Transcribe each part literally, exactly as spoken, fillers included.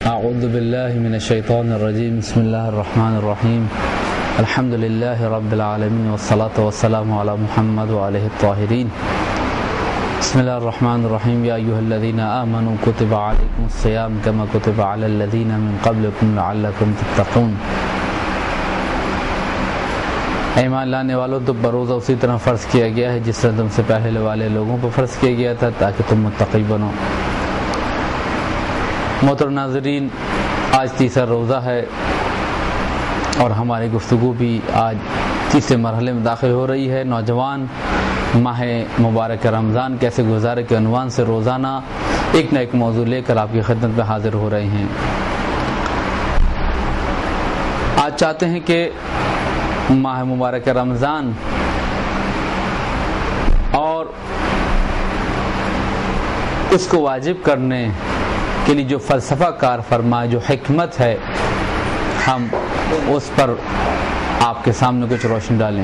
اعوذ باللہ من الشیطان الرجیم بسم اللہ الرحمن الرحیم الحمد للہ رب العالمین والصلاة والسلام علی محمد وآلہ الطاہرین بسم اللہ الرحمن الرحیم یا ایھا الذین آمنوا کتب علیکم الصیام کما کتب علی الذین من قبلکم لعلکم تتقون۔ ایمان لانے والوں تو بروزہ اسی طرح فرض کیا گیا ہے جس طرح تم سے پہلے والے لوگوں پر فرض کیا گیا تھا تاکہ تم متقی بنو۔ محترم ناظرین، آج تیسرا روزہ ہے اور ہماری گفتگو بھی آج تیسرے مرحلے میں داخل ہو رہی ہے۔ نوجوان ماہ مبارک رمضان کیسے گزارے کے عنوان سے روزانہ ایک نہ ایک موضوع لے کر آپ کی خدمت میں حاضر ہو رہے ہیں۔ آج چاہتے ہیں کہ ماہ مبارک رمضان اور اس کو واجب کرنے کے لیے جو فلسفہ کار فرما جو حکمت ہے، ہم اس پر آپ کے سامنے کچھ روشنی ڈالیں۔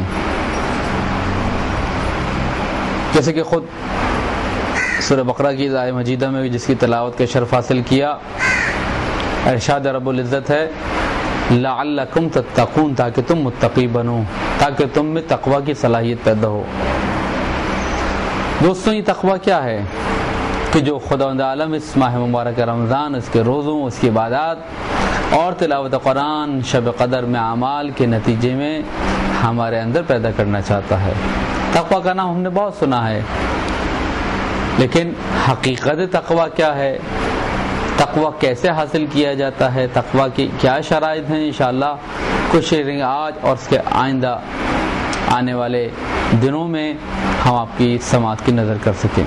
جیسے کہ خود سورہ بقرہ کی آیہ مجیدہ میں جس کی تلاوت کا شرف حاصل کیا، ارشاد رب العزت ہے لعلکم تتقون، تاکہ تم متقی بنو، تاکہ تم میں تقوی کی صلاحیت پیدا ہو۔ دوستوں، یہ تقوی کیا ہے کہ جو خداوند عالم اس ماہ مبارک رمضان، اس کے روزوں، اس کی عبادات اور تلاوت قرآن، شب قدر میں اعمال کے نتیجے میں ہمارے اندر پیدا کرنا چاہتا ہے۔ تقوی کا نام ہم نے بہت سنا ہے، لیکن حقیقت تقوی کیا ہے، تقوی کیسے حاصل کیا جاتا ہے، تقوی کی کیا شرائط ہیں، انشاءاللہ کچھ شیئرنگ آج اور اس کے آئندہ آنے والے دنوں میں ہم آپ کی سماعت کی نظر کر سکیں۔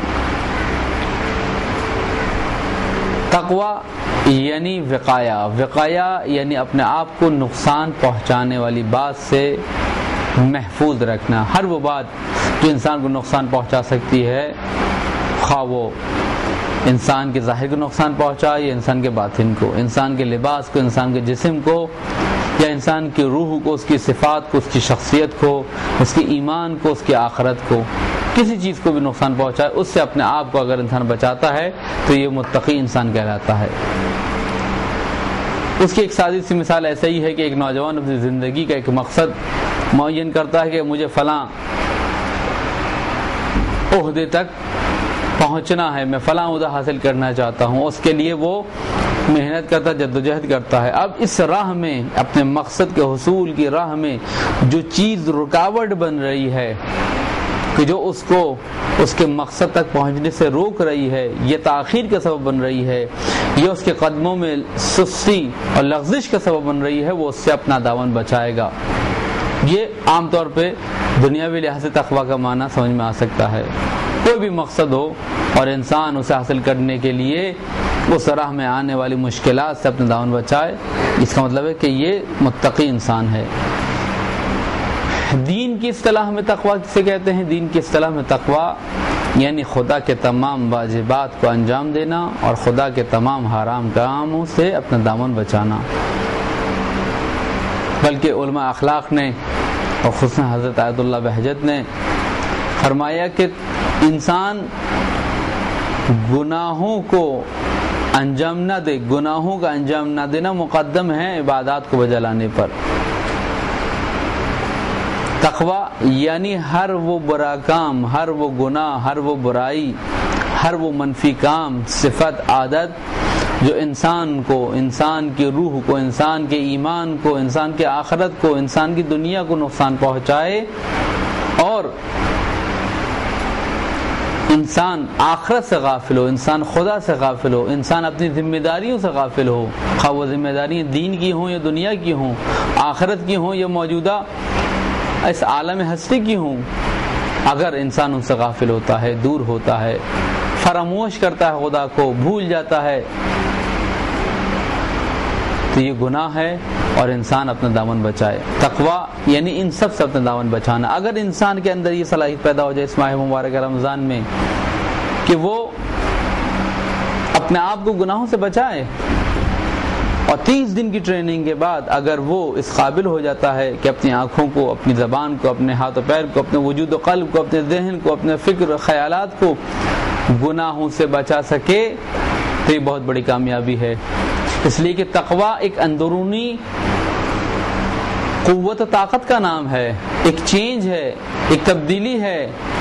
تقوی یعنی وقایا، وقایا یعنی اپنے آپ کو نقصان پہنچانے والی بات سے محفوظ رکھنا۔ ہر وہ بات جو انسان کو نقصان پہنچا سکتی ہے، خواہ وہ انسان کے ظاہر کو نقصان پہنچائے یا انسان کے باطن کو، انسان کے لباس کو، انسان کے جسم کو، یا انسان کی روح کو، اس کی صفات کو، اس کی شخصیت کو، اس کے ایمان کو، اس کی آخرت کو، کسی چیز کو بھی نقصان پہنچائے، اس سے اپنے آپ کو اگر انسان بچاتا ہے تو یہ متقی انسان کہلاتا ہے۔ اس کی ایک سادی سی مثال ایسا ہی ہے کہ ایک نوجوان اپنی زندگی کا ایک مقصد معین کرتا ہے کہ مجھے فلاں عہدے تک پہنچنا ہے، میں فلاں عہدہ حاصل کرنا چاہتا ہوں، اس کے لیے وہ محنت کرتا ہے، جدوجہد کرتا ہے۔ اب اس راہ میں، اپنے مقصد کے حصول کی راہ میں جو چیز رکاوٹ بن رہی ہے کہ جو اس کو اس کے مقصد تک پہنچنے سے روک رہی ہے، یہ تاخیر کا سبب بن رہی ہے، یہ اس کے قدموں میں سستی اور لغزش کا سبب بن رہی ہے، وہ اس سے اپنا دامن بچائے گا۔ یہ عام طور پہ دنیاوی لحاظ سے تقوی کا معنی سمجھ میں آ سکتا ہے۔ کوئی بھی مقصد ہو اور انسان اسے حاصل کرنے کے لیے اس راہ میں آنے والی مشکلات سے اپنا دامن بچائے، اس کا مطلب ہے کہ یہ متقی انسان ہے۔ دین کی اصطلاح میں تقوی کسے کہتے ہیں؟ دین کی اصطلاح میں تقوی یعنی خدا کے تمام واجبات کو انجام دینا اور خدا کے تمام حرام کاموں سے اپنا دامن بچانا۔ بلکہ علماء اخلاق نے اور خصوصاً حضرت آیت اللہ بہجت نے فرمایا کہ انسان گناہوں کو انجام نہ دے، گناہوں کا انجام نہ دینا مقدم ہے عبادات کو بجا لانے پر۔ تقوی یعنی ہر وہ برا کام، ہر وہ گناہ، ہر وہ برائی، ہر وہ منفی کام، صفت، عادت جو انسان کو، انسان کی روح کو، انسان کے ایمان کو، انسان کے آخرت کو، انسان کی دنیا کو نقصان پہنچائے اور انسان آخرت سے غافل ہو، انسان خدا سے غافل ہو، انسان اپنی ذمہ داریوں سے غافل ہو، خواہ وہ ذمہ داریاں دین کی ہوں یا دنیا کی ہوں، آخرت کی ہوں یا موجودہ اس عالم ہستی کی ہوں، اگر انسان ان سے غافل ہوتا ہے، دور ہوتا ہے، فراموش کرتا ہے خدا کو، بھول جاتا ہے، تو یہ گناہ ہے اور انسان اپنا دامن بچائے۔ تقوی یعنی ان سب سے اپنا دامن بچانا۔ اگر انسان کے اندر یہ صلاحیت پیدا ہو جائے اس ماہ مبارک رمضان میں کہ وہ اپنے آپ کو گناہوں سے بچائے، اور تیس دن کی ٹریننگ کے بعد اگر وہ اس قابل ہو جاتا ہے کہ اپنی آنکھوں کو، اپنی زبان کو، اپنے ہاتھ و پیر کو، اپنے وجود و قلب کو، اپنے ذہن کو، اپنے فکر و خیالات کو گناہوں سے بچا سکے، تو یہ بہت بڑی کامیابی ہے۔ اس لیے کہ تقوی ایک اندرونی قوت و طاقت کا نام ہے، ایک چینج ہے، ایک تبدیلی ہے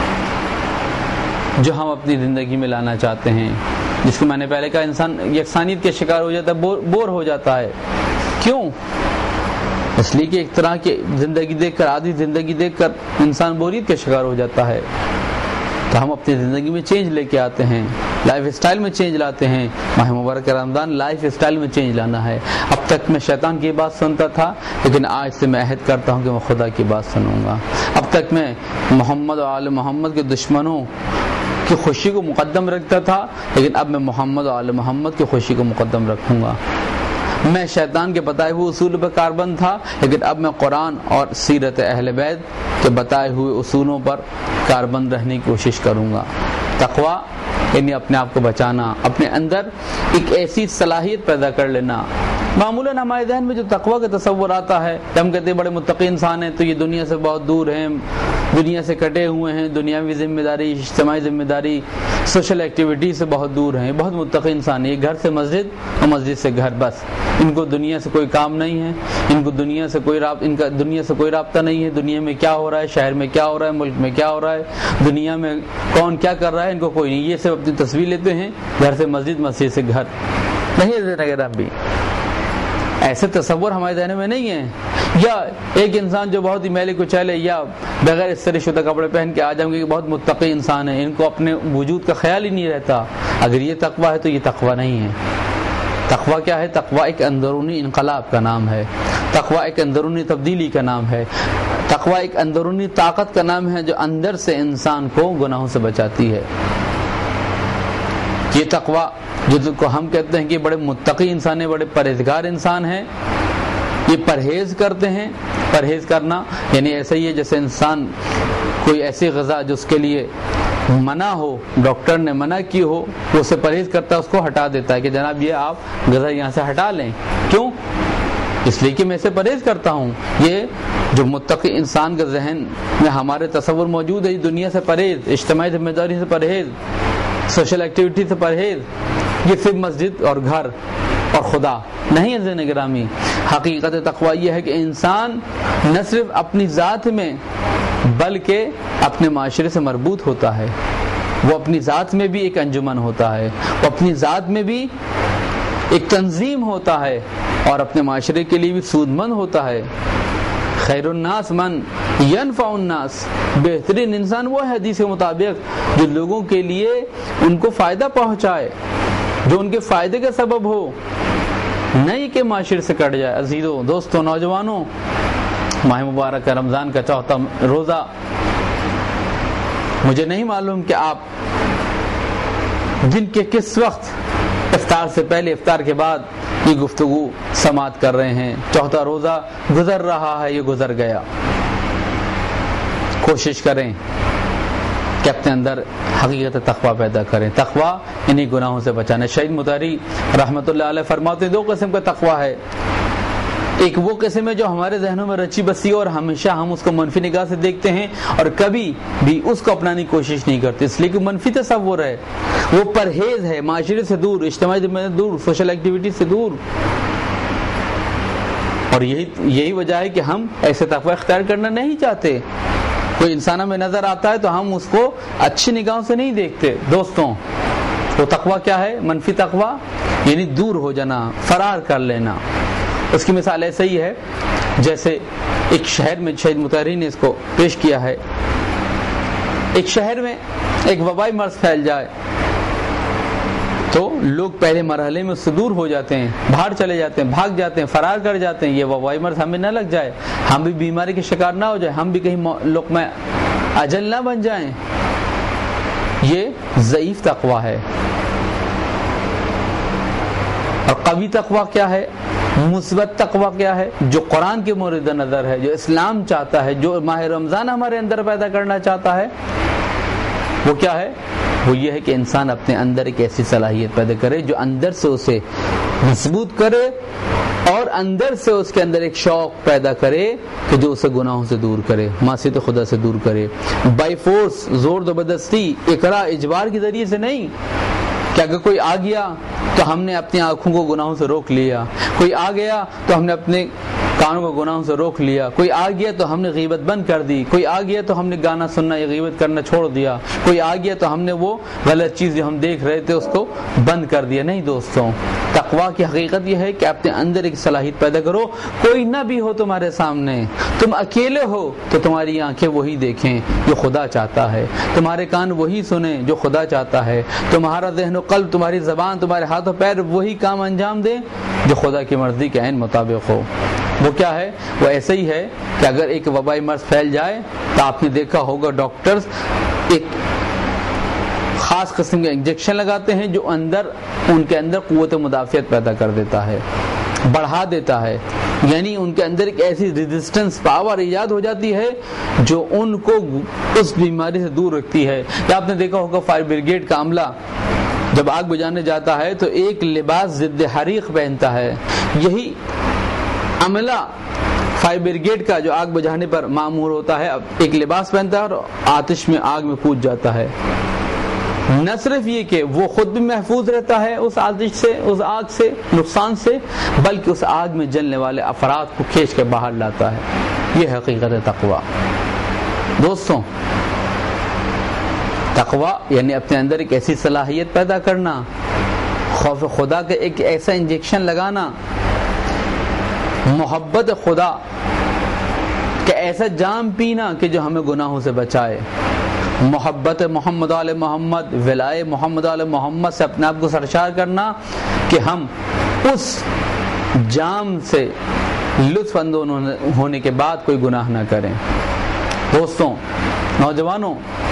جو ہم اپنی زندگی میں لانا چاہتے ہیں، جس کو میں نے پہلے کہا انسان یکسانیت کے شکار ہو جاتا ہے، بور, بور ہو جاتا ہے. کیوں؟ اس لیے کہ ایک طرح کی زندگی دیکھ کر، آدھی زندگی دیکھ کر انسان بوریت کے شکار ہو جاتا ہے. تو ہم اپنی زندگی میں چینج لے کے آتے ہیں، لائف اسٹائل میں چینج لاتے ہیں. ماہ مبارک رمضان لائف اسٹائل میں چینج لانا ہے. اب تک میں شیطان کی بات سنتا تھا، لیکن آج سے میں عہد کرتا ہوں کہ میں خدا کی بات سنوں گا. اب تک میں محمد اور آل محمد کے دشمنوں کی خوشی کو مقدم رکھتا تھا، لیکن اب میں محمد اور آل محمد کی خوشی کو مقدم رکھوں گا. میں شیطان کے بتائے ہوئے اصول پر کاربند تھا، لیکن اب میں قرآن اور سیرت اہل بیت کے بتائے ہوئے اصولوں پر کاربند رہنے کی کوشش کروں گا. تقوی یعنی اپنے آپ کو بچانا، اپنے اندر ایک ایسی صلاحیت پیدا کر لینا. معمولاً ہمارے ذہن میں جو تقوی کا تصور آتا ہے، ہم کہتے ہیں بڑے متقی انسان ہیں تو یہ دنیا سے بہت دور ہیں، دنیا سے کٹے ہوئے ہیں، دنیاوی ذمہ داری، اجتماعی ذمہ داری، سوشل ایکٹیویٹی سے بہت دور ہیں، بہت متقی انسان ہیں. یہ گھر سے مسجد اور مسجد سے گھر، بس ان کو دنیا سے کوئی کام نہیں ہے، ان کو دنیا سے کوئی رابطہ ان کا دنیا سے کوئی رابطہ نہیں ہے. دنیا میں کیا ہو رہا ہے، شہر میں کیا ہو رہا ہے، ملک میں کیا ہو رہا ہے، دنیا میں کون کیا کر رہا ہے، ان کو کوئی نہیں. یہ سب اپنی تصویر لیتے ہیں، گھر سے مسجد، مسجد سے گھر. نہیں ہم بھی ایسے تصور ہمارے ذہن میں نہیں ہے. یا ایک انسان جو بہت ہی میلے کو چلے یا بغیر استری شدہ کپڑے پہن کے آ جائیں گے کہ بہت متقی انسان ہے، ان کو اپنے وجود کا خیال ہی نہیں رہتا. اگر یہ تقوی ہے تو یہ تقوی نہیں ہے. تقوی کیا ہے؟ تقوی ایک اندرونی انقلاب کا نام ہے، تقوی ایک اندرونی تبدیلی کا نام ہے، تقوی ایک اندرونی طاقت کا نام ہے جو اندر سے انسان کو گناہوں سے بچاتی ہے. یہ تقوی جن کو ہم کہتے ہیں کہ بڑے متقی انسان ہیں، بڑے پرہیزگار انسان ہیں، یہ پرہیز کرتے ہیں. پرہیز کرنا یعنی ایسا ہی ہے جیسے انسان کوئی ایسی غذا جو اس کے لیے منع ہو، ڈاکٹر نے منع کی ہو، وہ اسے پرہیز کرتا ہے، اس کو ہٹا دیتا ہے کہ جناب یہ آپ غذا یہاں سے ہٹا لیں. کیوں؟ اس لیے کہ میں اسے پرہیز کرتا ہوں. یہ جو متقی انسان کا ذہن میں ہمارے تصور موجود ہے، دنیا سے پرہیز، اجتماعی ذمہ داری سے پرہیز، سوشل ایکٹیویٹی سے پرہیز، یہ صرف مسجد اور گھر اور خدا نہیں ہے. ذہن گرامی، حقیقت تقوی یہ ہے کہ انسان نہ صرف اپنی ذات میں بلکہ اپنے معاشرے سے مربوط ہوتا ہے. وہ اپنی ذات میں بھی ایک انجمن ہوتا ہے، وہ اپنی ذات میں بھی ایک تنظیم ہوتا ہے اور اپنے معاشرے کے لیے بھی سود مند ہوتا ہے. خیر الناس من ینفع الناس، بہترین انسان وہ ہے حدیث کے مطابق جو لوگوں کے لیے ان کو فائدہ پہنچائے، جو ان کے فائدے کا سبب ہو، نہیں کہ معاشرے سے کٹ جائے. عزیزوں، دوستوں، نوجوانوں، ماہ مبارک رمضان کا چوتھا روزہ، مجھے نہیں معلوم کہ آپ دن کے کس وقت، افطار سے پہلے، افطار کے بعد یہ گفتگو سماعت کر رہے ہیں. چوتھا روزہ گزر رہا ہے، یہ گزر گیا. کوشش کریں کہ اپنے اندر حقیقت تقوی پیدا کریں. تقوی انہی گناہوں سے بچانا. شہید مطہری رحمۃ اللہ علیہ فرماتے ہیں دو قسم کا تقوی ہے. ایک وہ قسم ہے جو ہمارے ذہنوں میں رچی بسی اور ہمیشہ ہم اس کو منفی نگاہ سے دیکھتے ہیں اور کبھی بھی اس کو اپنانے کی کوشش نہیں کرتے، اس لیے کہ منفی تصور ہے. وہ پرہیز ہے، معاشرے سے دور، اجتماعی ذمہ داری سے دور، سوشل ایکٹیویٹی سے دور. اور یہی یہی وجہ ہے کہ ہم ایسے تقوی اختیار کرنا نہیں چاہتے. کوئی انسان ہمیں نظر آتا ہے تو ہم اس کو اچھی نگاہوں سے نہیں دیکھتے. دوستوں، وہ تقوی کیا ہے؟ منفی تقوی یعنی دور ہو جانا، فرار کر لینا. اس کی مثال ایسے ہی ہے جیسے ایک شہر میں، شہید مطہری نے اس کو پیش کیا ہے، ایک شہر میں ایک وبائی مرض پھیل جائے تو لوگ پہلے مرحلے میں اس سے دور ہو جاتے ہیں، باہر چلے جاتے ہیں، بھاگ جاتے ہیں، فرار کر جاتے ہیں. یہ وبائی مرض ہمیں نہ لگ جائے، ہم بھی بیماری کے شکار نہ ہو جائیں، ہم بھی کہیں لقمہ اجل نہ بن جائیں. یہ ضعیف تقوی ہے. اور قوی تقوی کیا ہے؟ مثبت تقوی کیا ہے؟ جو قرآن کے مورد نظر ہے، جو اسلام چاہتا ہے، جو ماہ رمضان ہمارے اندر پیدا کرنا چاہتا ہے، وہ کیا ہے؟ وہ یہ ہے کہ انسان اپنے اندر ایک ایسی صلاحیت پیدا کرے جو اندر سے اسے مضبوط کرے اور اندر سے اس کے اندر ایک شوق پیدا کرے کہ جو اسے گناہوں سے دور کرے، معصیت خدا سے دور کرے. بائی فورس، زور زبردستی، اکرا، اجبار کے ذریعے سے نہیں. کہ اگر کوئی آ گیا تو ہم نے اپنی آنکھوں کو گناہوں سے روک لیا، کوئی آ گیا تو ہم نے اپنے کانوں کو گناہوں سے روک لیا، کوئی آ گیا تو ہم نے غیبت بند کر دی، کوئی آ گیا تو ہم نے گانا سننا یا غیبت کرنا چھوڑ دیا، کوئی آ گیا تو ہم نے وہ غلط چیز جو ہم دیکھ رہے تھے اس کو بند کر دیا۔ نہیں دوستوں، تقویٰ کی حقیقت یہ ہے کہ اپنے اندر ایک صلاحیت پیدا کرو، کوئی نہ بھی ہو تمہارے سامنے، تم اکیلے ہو تو تمہاری آنکھیں وہی دیکھیں جو خدا چاہتا ہے، تمہارے کان وہی سنیں جو خدا چاہتا ہے، تمہارا ذہن و قلب، تمہاری زبان، تمہارے ہاتھ و پیر وہی کام انجام دیں جو خدا کی مرضی کے عین مطابق ہو۔ وہ کیا ہے؟ وہ ایسے ہی ہے کہ اگر ایک وبائی مرض پھیل جائے تو آپ نے دیکھا ہوگا ڈاکٹرز ایک خاص قسم کے انجیکشن لگاتے ہیں جو اندر ان کے اندر قوت مدافعت پیدا کر دیتا ہے، بڑھا دیتا ہے، یعنی ان کے اندر ایک ایسی ریزسٹنس پاور ایجاد ہو جاتی ہے جو ان کو اس بیماری سے دور رکھتی ہے۔ یا آپ نے دیکھا ہوگا فائر بریگیڈ کا عملہ جب آگ بجھانے جاتا ہے تو ایک لباس ضد حریق پہنتا ہے، یہی عملہ فائر بریگیڈ کا جو آگ بجھانے پر مامور ہوتا ہے اب ایک لباس پہنتا ہے اور آتش میں آگ میں کود جاتا ہے۔ نہ صرف یہ کہ وہ خود بھی محفوظ رہتا ہے اس آتش سے، اس آگ سے، نقصان سے، بلکہ اس آگ میں جلنے والے افراد کو کھینچ کے باہر لاتا ہے۔ یہ حقیقت ہے تقویٰ۔ دوستوں، تقویٰ یعنی اپنے اندر ایک ایسی صلاحیت پیدا کرنا، خوف خدا کا ایک ایسا انجیکشن لگانا، محبت خدا کہ ایسا جام پینا کہ جو ہمیں گناہوں سے بچائے، محبت محمد آل محمد، ولائے محمد آل محمد سے اپنے آپ کو سرشار کرنا کہ ہم اس جام سے لطف اندوز ہونے کے بعد کوئی گناہ نہ کریں۔ دوستوں، نوجوانوں،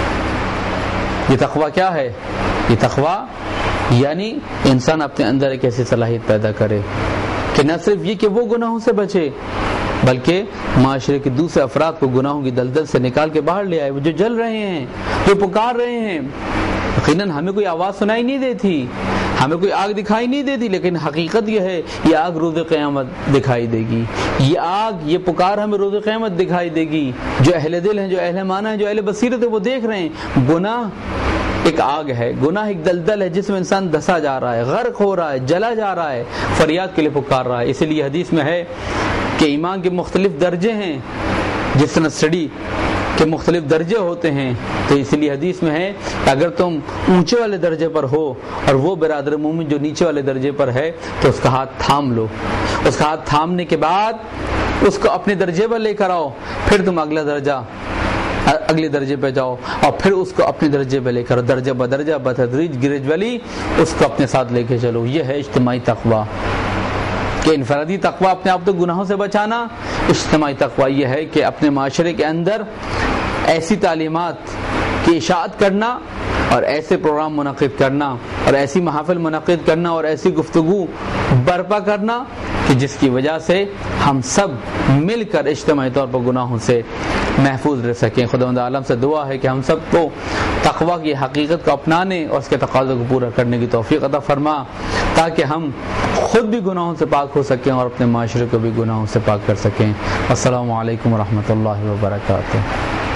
یہ تقویٰ کیا ہے؟ یہ تقویٰ یعنی انسان اپنے اندر ایک ایسی صلاحیت پیدا کرے کہ نہ صرف یہ کہ وہ گناہوں سے بچے بلکہ معاشرے کے دوسرے افراد کو گناہوں کی دلدل سے نکال کے باہر لے آئے، وہ جو جل رہے ہیں، جو پکار رہے ہیں۔ یقیناً ہمیں کوئی آواز سنائی نہیں دیتی، ہمیں کوئی آگ دکھائی نہیں دیتی، لیکن حقیقت یہ ہے یہ آگ روز قیامت دکھائی دے گی، یہ آگ، یہ پکار ہمیں روز قیامت دکھائی دے گی۔ جو اہل دل ہیں، جو اہل معنی ہیں، جو اہل بصیرت ہیں، وہ دیکھ رہے ہیں گناہ ایک آگ ہے، گناہ ایک دلدل ہے جس میں انسان دھسا جا رہا ہے، غرق ہو رہا ہے، جلا جا رہا ہے، فریاد کے لیے پکار رہا ہے۔ اسی لیے حدیث میں ہے کہ ایمان کے مختلف درجے ہیں، جس طرح اسٹڈی کے مختلف درجے ہوتے ہیں، تو اسی لیے حدیث میں ہے کہ اگر تم اونچے والے درجے پر ہو اور وہ برادر مومن جو نیچے والے درجے پر ہے تو اس کا ہاتھ تھام لو، اس کا ہاتھ تھامنے کے بعد اس کو اپنے درجے پر لے کر آؤ، پھر تم اگلا درجہ اگلے درجے پہ جاؤ اور پھر اس کو اپنے درجے پہ لے کر درجہ بدرجہ بتدریج گریجولی اس کو اپنے ساتھ لے کے چلو۔ یہ ہے اجتماعی تقویٰ، کہ انفرادی تقویٰ اپنے آپ کو گناہوں سے بچانا، اجتماعی تقویٰ یہ ہے کہ اپنے معاشرے کے اندر ایسی تعلیمات کی اشاعت کرنا اور ایسے پروگرام منعقد کرنا اور ایسی محافل منعقد کرنا اور ایسی گفتگو برپا کرنا کہ جس کی وجہ سے ہم سب مل کر اجتماعی طور پر گناہوں سے محفوظ رہ سکیں۔ خداوند عالم سے دعا ہے کہ ہم سب کو تقویٰ کی حقیقت کو اپنانے اور اس کے تقاضوں کو پورا کرنے کی توفیق عطا فرما تاکہ ہم خود بھی گناہوں سے پاک ہو سکیں اور اپنے معاشرے کو بھی گناہوں سے پاک کر سکیں۔ السلام علیکم ورحمۃ اللہ وبرکاتہ۔